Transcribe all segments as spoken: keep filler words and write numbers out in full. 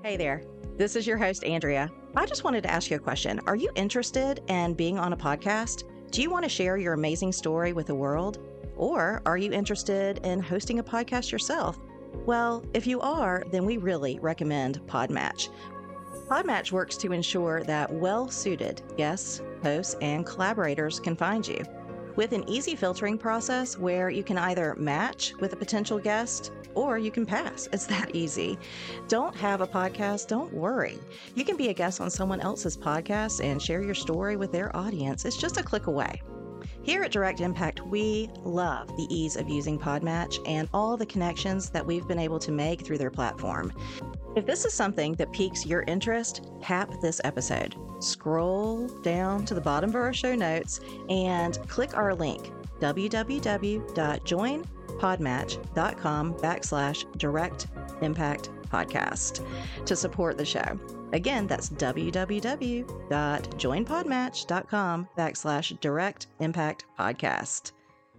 Hey there, this is your host, Andrea. I just wanted to ask you a question. Are you interested in being on a podcast? Do you want to share your amazing story with the world? Or are you interested in hosting a podcast yourself? Well, if you are, then we really recommend Podmatch. Podmatch works to ensure that well-suited guests, hosts, and collaborators can find you. With an easy filtering process where you can either match with a potential guest or you can pass. It's that easy. Don't have a podcast? Don't worry. You can be a guest on someone else's podcast and share your story with their audience. It's just a click away. Here at Direct Impact, we love the ease of using Podmatch and all the connections that we've been able to make through their platform. If this is something that piques your interest, tap this episode. Scroll down to the bottom of our show notes and click our link, www.joinpodmatch.com backslash direct impact podcast to support the show. Again, that's www.joinpodmatch.com backslash direct impact podcast.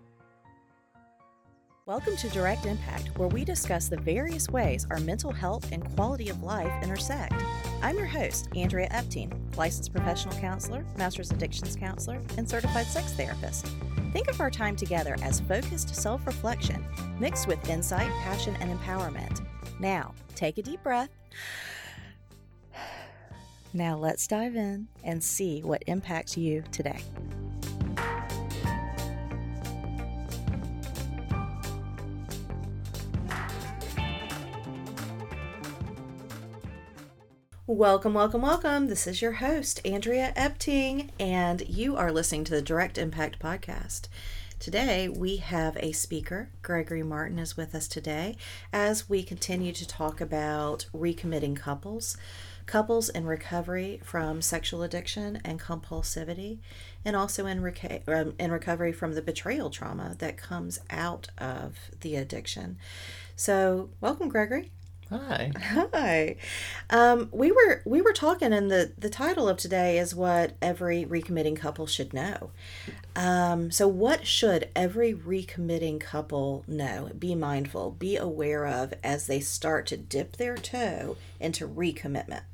Welcome to Direct Impact, where we discuss the various ways our mental health and quality of life intersect. I'm your host, Andrea Epting, licensed professional counselor, master's addictions counselor, and certified sex therapist. Think of our time together as focused self-reflection, mixed with insight, passion, and empowerment. Now, take a deep breath. Now let's dive in and see what impacts you today. Welcome, welcome, welcome. This is your host, Andrea Epting, and you are listening to the Direct Impact Podcast. Today, we have a speaker. Gregory Martin is with us today as we continue to talk about recommitting couples, couples in recovery from sexual addiction and compulsivity, and also in, reca- um, in recovery from the betrayal trauma that comes out of the addiction. So, welcome, Gregory. Hi. Hi. Um, we were we were talking, and the, the title of today is what every recommitting couple should know. Um, so what should every recommitting couple know, be mindful, be aware of as they start to dip their toe into recommitment?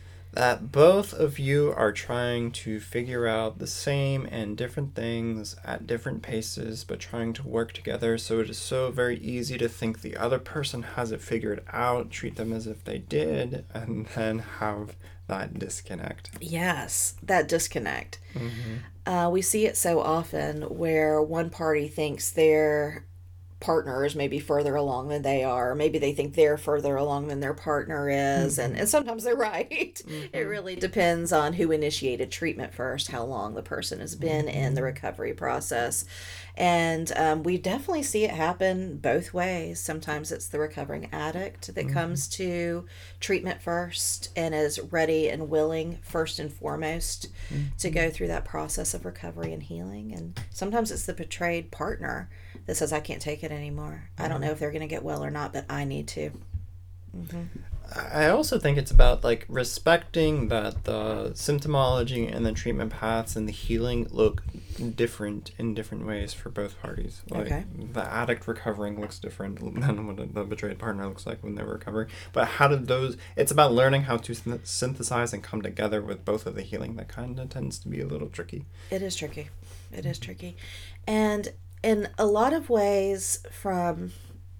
That both of you are trying to figure out the same and different things at different paces, but trying to work together. So it is so very easy to think the other person has it figured out, treat them as if they did, and then have that disconnect. Yes, that disconnect. Mm-hmm. Uh, we see it so often where one party thinks they're partner is maybe further along than they are. Maybe they think they're further along than their partner is. Mm-hmm. and, and sometimes they're right. Mm-hmm. It really depends on who initiated treatment first, how long the person has been mm-hmm. in the recovery process. And um, we definitely see it happen both ways. Sometimes it's the recovering addict that mm-hmm. comes to treatment first and is ready and willing first and foremost mm-hmm. to go through that process of recovery and healing. And sometimes it's the betrayed partner that says, I can't take it anymore. I don't know if they're going to get well or not, but I need to. Mm-hmm. I also think it's about like respecting that the symptomology and the treatment paths and the healing look different in different ways for both parties. Like okay. the addict recovering looks different than what the betrayed partner looks like when they're recovering. But how do those, it's about learning how to synthesize and come together with both of the healing. That kind of tends to be a little tricky. It is tricky. It is tricky. And in a lot of ways, from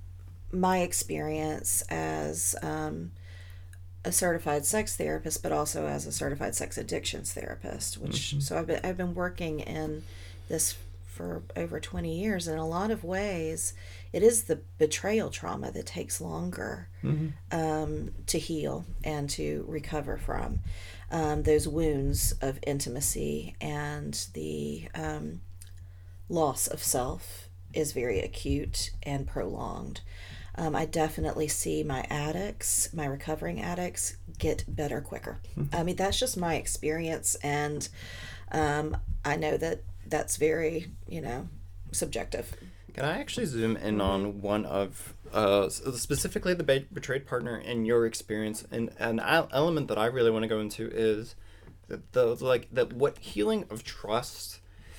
my experience as um, a certified sex therapist, but also as a certified sex addictions therapist, which mm-hmm. so I've been I've been working in this for over twenty years. In a lot of ways, it is the betrayal trauma that takes longer mm-hmm. um, to heal and to recover from. Um, those wounds of intimacy and the um, loss of self is very acute and prolonged. Um, I definitely see my addicts, my recovering addicts, get better quicker. Mm-hmm. I mean, that's just my experience, and um, I know that that's very, you know, subjective. Can I actually zoom in on one of, uh, specifically the be- betrayed partner in your experience? And an element that I really want to go into is that the like that what healing of trust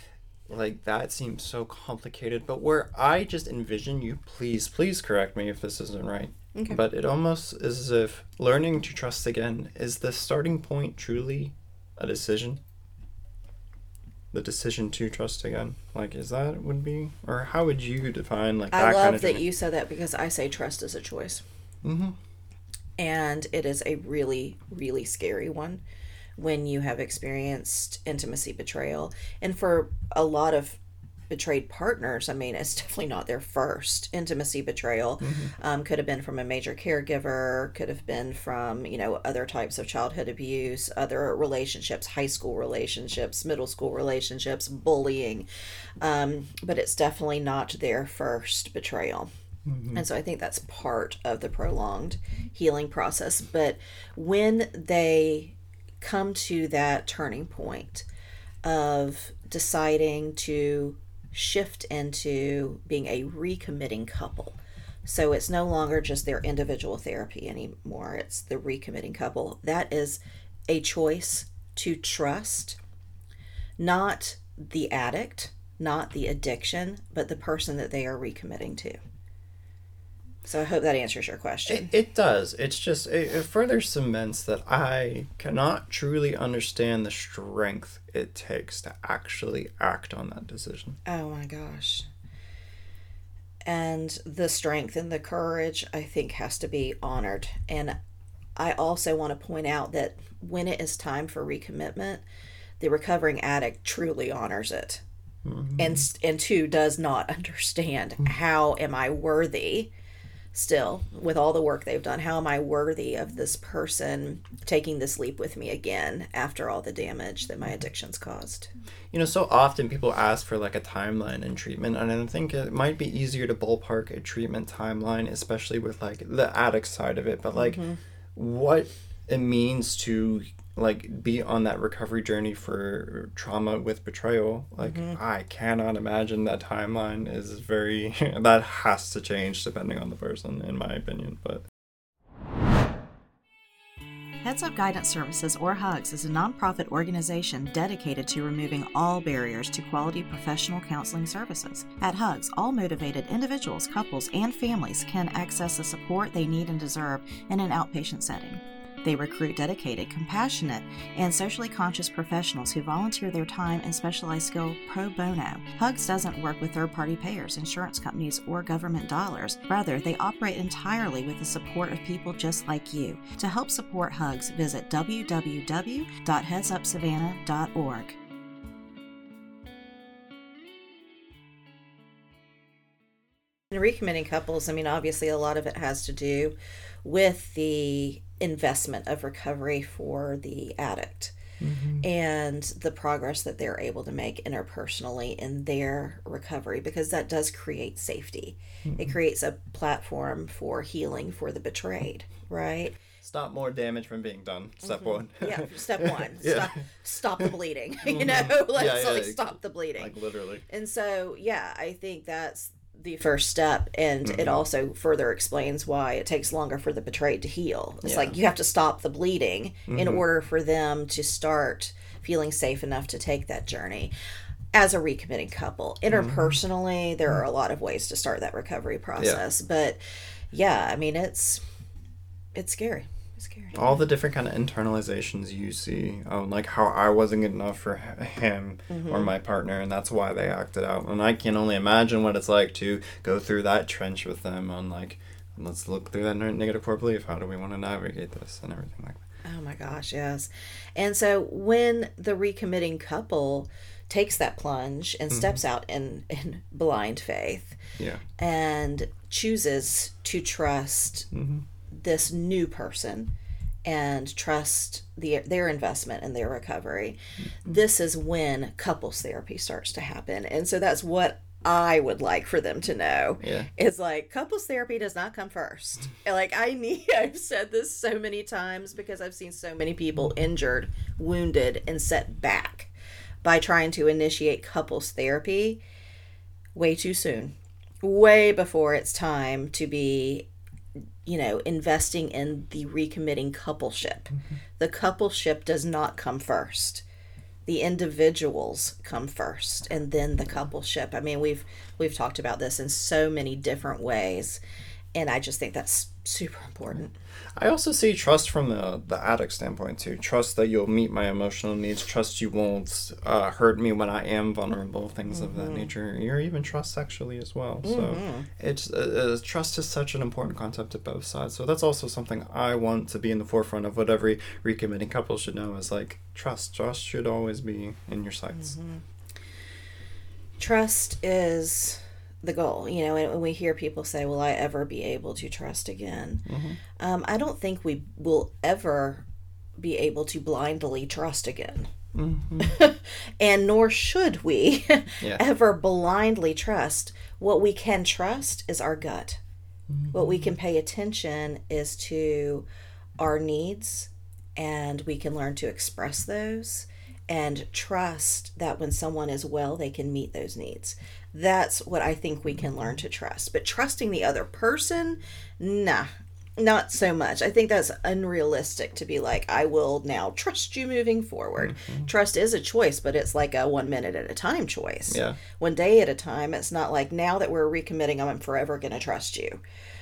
like that seems so complicated. But where I just envision you, please, please correct me if this isn't right. Okay. But it almost is as if learning to trust again is the starting point truly a decision? The decision to trust again, like, is that would be, or how would you define like that? I love kind of that journey? you said that, because I say trust is a choice. Mm-hmm. And it is a really, really scary one when you have experienced intimacy betrayal. And for a lot of betrayed partners, I mean, it's definitely not their first intimacy betrayal. Mm-hmm. Um, could have been from a major caregiver, could have been from, you know, other types of childhood abuse, other relationships, high school relationships, middle school relationships, bullying. Um, but it's definitely not their first betrayal. Mm-hmm. And so I think that's part of the prolonged healing process. But when they come to that turning point of deciding to shift into being a recommitting couple, so it's no longer just their individual therapy anymore, it's the recommitting couple, that is a choice to trust not the addict, not the addiction, but the person that they are recommitting to. So I hope that answers your question. It, it does. It's just, it, it further cements that I cannot truly understand the strength it takes to actually act on that decision. Oh my gosh. And the strength and the courage, I think, has to be honored. And I also want to point out that when it is time for recommitment, the recovering addict truly honors it. Mm-hmm. And, and two, does not understand mm-hmm. how am I worthy still, with all the work they've done, how am I worthy of this person taking this leap with me again after all the damage that my addictions caused? You know, so often people ask for like a timeline in treatment, and I think it might be easier to ballpark a treatment timeline, especially with like the addict side of it, but like mm-hmm. what it means to like be on that recovery journey for trauma with betrayal. Like mm-hmm. I cannot imagine that timeline is very that has to change depending on the person, in my opinion. But Heads Up Guidance Services, or HUGS, is a nonprofit organization dedicated to removing all barriers to quality professional counseling services. At HUGS, all motivated individuals, couples, and families can access the support they need and deserve in an outpatient setting. They recruit dedicated, compassionate, and socially conscious professionals who volunteer their time and specialized skill pro bono. HUGS doesn't work with third-party payers, insurance companies, or government dollars. Rather, they operate entirely with the support of people just like you. To help support HUGS, visit w w w dot heads up savannah dot org. In recommitting couples, I mean, obviously a lot of it has to do with the investment of recovery for the addict mm-hmm. and the progress that they're able to make interpersonally in their recovery, because that does create safety. Mm-hmm. It creates a platform for healing for the betrayed, right? Stop more damage from being done. Step mm-hmm. one. Yeah, step one. yeah. Stop, stop the bleeding. you know, let's yeah, yeah, like stop the bleeding. Like literally. And so, yeah, I think that's the first step, and mm-hmm. it also further explains why it takes longer for the betrayed to heal. It's yeah. like you have to stop the bleeding mm-hmm. in order for them to start feeling safe enough to take that journey. As a recommitting couple, interpersonally, mm-hmm. there are a lot of ways to start that recovery process. Yeah. But yeah, I mean, it's it's scary. Scary. All the different kind of internalizations you see, um, like how I wasn't good enough for him mm-hmm. or my partner, and that's why they acted out. And I can only imagine what it's like to go through that trench with them on like, let's look through that negative core belief. How do we want to navigate this and everything like that? Oh my gosh, yes. And so when the recommitting couple takes that plunge and mm-hmm. steps out in, in blind faith yeah. and chooses to trust mm-hmm. this new person and trust the their investment in their recovery, mm-hmm. this is when couples therapy starts to happen. And so that's what I would like for them to know. Yeah. It's like couples therapy does not come first. Like I need, I've said this so many times because I've seen so many people injured, wounded, and set back by trying to initiate couples therapy way too soon, way before it's time to be, you know, investing in the recommitting coupleship. Mm-hmm. The coupleship does not come first. the individuals come first and then the coupleship. I mean, we've we've talked about this in so many different ways, and I just think that's super important. I also see trust from the, the addict standpoint too. Trust that you'll meet my emotional needs. Trust you won't uh, hurt me when I am vulnerable, things mm-hmm. of that nature. Or even trust sexually as well. Mm-hmm. So it's uh, uh, trust is such an important concept to both sides. So that's also something I want to be in the forefront of what every recommitting couple should know is like trust. Trust should always be in your sights. Mm-hmm. Trust is the goal, you know, and when we hear people say, will I ever be able to trust again? Mm-hmm. Um, I don't think we will ever be able to blindly trust again. Mm-hmm. And nor should we yeah. ever blindly trust. What we can trust is our gut. Mm-hmm. What we can pay attention is to our needs, and we can learn to express those and trust that when someone is well, they can meet those needs. That's what I think we can learn to trust. But trusting the other person, nah, not so much. I think that's unrealistic to be like, I will now trust you moving forward. Mm-hmm. Trust is a choice, but it's like a one minute at a time choice. Yeah. One day at a time. It's not like now that we're recommitting, I'm forever going to trust you.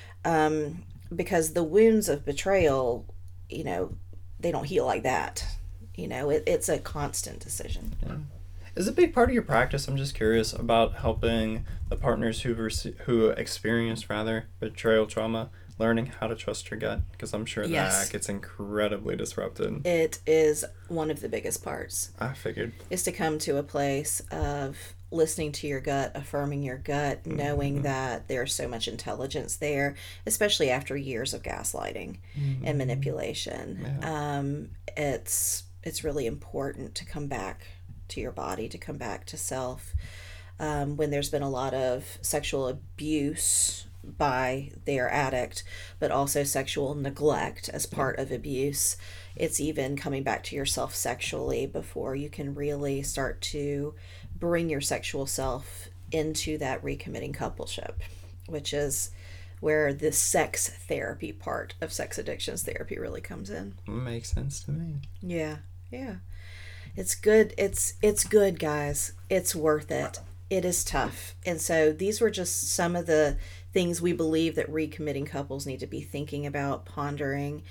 Um, because the wounds of betrayal, you know, they don't heal like that. You know, it, it's a constant decision. Yeah. Is a big part of your practice, I'm just curious, about helping the partners who rece- who experienced rather betrayal trauma, learning how to trust your gut? Because I'm sure yes. that gets incredibly disrupted. It is one of the biggest parts. I figured. Is to come to a place of listening to your gut, affirming your gut, mm-hmm. knowing that there's so much intelligence there, especially after years of gaslighting mm-hmm. and manipulation. Yeah. Um, it's it's really important to come back to your body, to come back to self. Um, when there's been a lot of sexual abuse by their addict, but also sexual neglect as part of abuse, it's even coming back to yourself sexually before you can really start to bring your sexual self into that recommitting coupleship, which is where the sex therapy part of sex addictions therapy really comes in. Makes sense to me. Yeah, yeah. It's good. It's it's good, guys. It's worth it. It is tough. And so these were just some of the things we believe that recommitting couples need to be thinking about, pondering,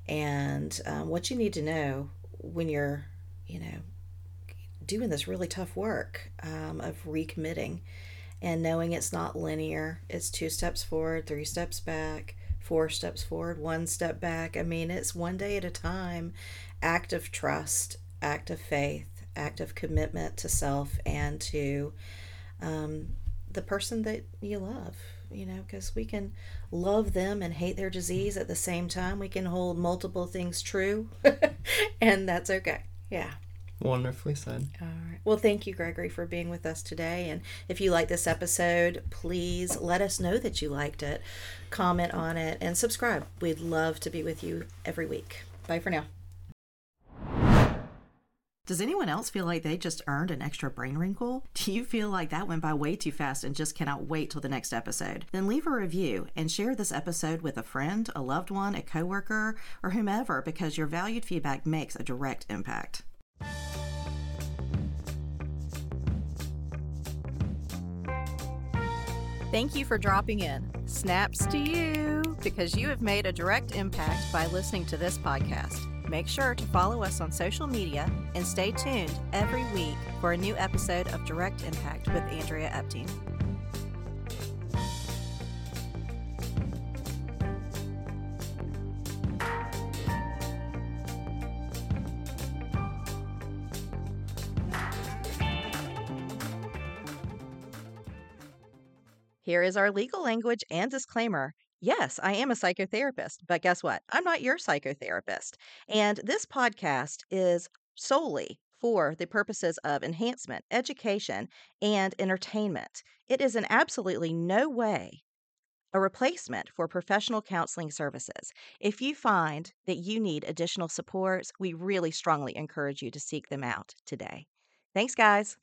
and um, what you need to know when you're, you know, doing this really tough work um, of recommitting, and knowing it's not linear. It's two steps forward, three steps back, four steps forward, one step back. I mean, it's one day at a time. Act of trust, act of faith, act of commitment to self and to um, the person that you love, you know, because we can love them and hate their disease at the same time. We can hold multiple things true, and that's okay. Yeah. Wonderfully said. All right. Well, thank you, Gregory, for being with us today. And if you like this episode, please let us know that you liked it. Comment on it and subscribe. We'd love to be with you every week. Bye for now. Does anyone else feel like they just earned an extra brain wrinkle? Do you feel like that went by way too fast and just cannot wait till the next episode? Then leave a review and share this episode with a friend, a loved one, a coworker, or whomever, because your valued feedback makes a direct impact. Thank you for dropping in. Snaps to you, because you have made a direct impact by listening to this podcast. Make sure to follow us on social media and stay tuned every week for a new episode of Direct Impact with Andrea Epting. Here is our legal language and disclaimer. Yes, I am a psychotherapist, but guess what? I'm not your psychotherapist. And this podcast is solely for the purposes of enhancement, education, and entertainment. It is in absolutely no way a replacement for professional counseling services. If you find that you need additional supports, we really strongly encourage you to seek them out today. Thanks, guys.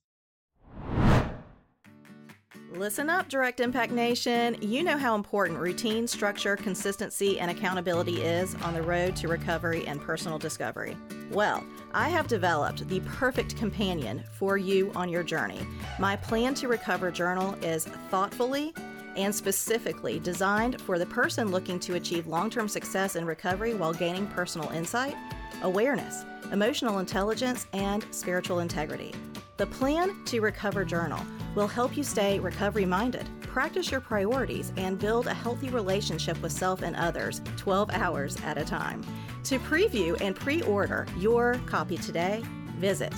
Listen up, Direct Impact Nation. You know how important routine, structure, consistency, and accountability is on the road to recovery and personal discovery. Well, I have developed the perfect companion for you on your journey. My Plan to Recover journal is thoughtfully and specifically designed for the person looking to achieve long-term success in recovery while gaining personal insight, awareness, emotional intelligence, and spiritual integrity. The Plan to Recover journal will help you stay recovery-minded, practice your priorities, and build a healthy relationship with self and others twelve hours at a time. To preview and pre-order your copy today, visit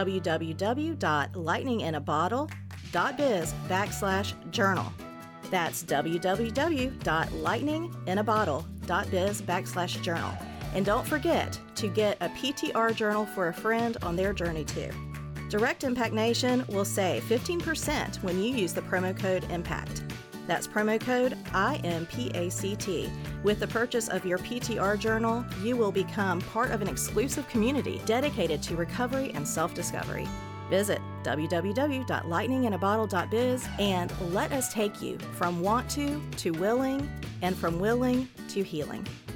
www.lightninginabottle.biz backslash journal. That's www.lightninginabottle.biz backslash journal. And don't forget to get a P T R journal for a friend on their journey too. Direct Impact Nation will save fifteen percent when you use the promo code IMPACT. That's promo code I M P A C T. With the purchase of your P T R journal, you will become part of an exclusive community dedicated to recovery and self-discovery. Visit www.lightninginabottle.biz and let us take you from want to to willing and from willing to healing.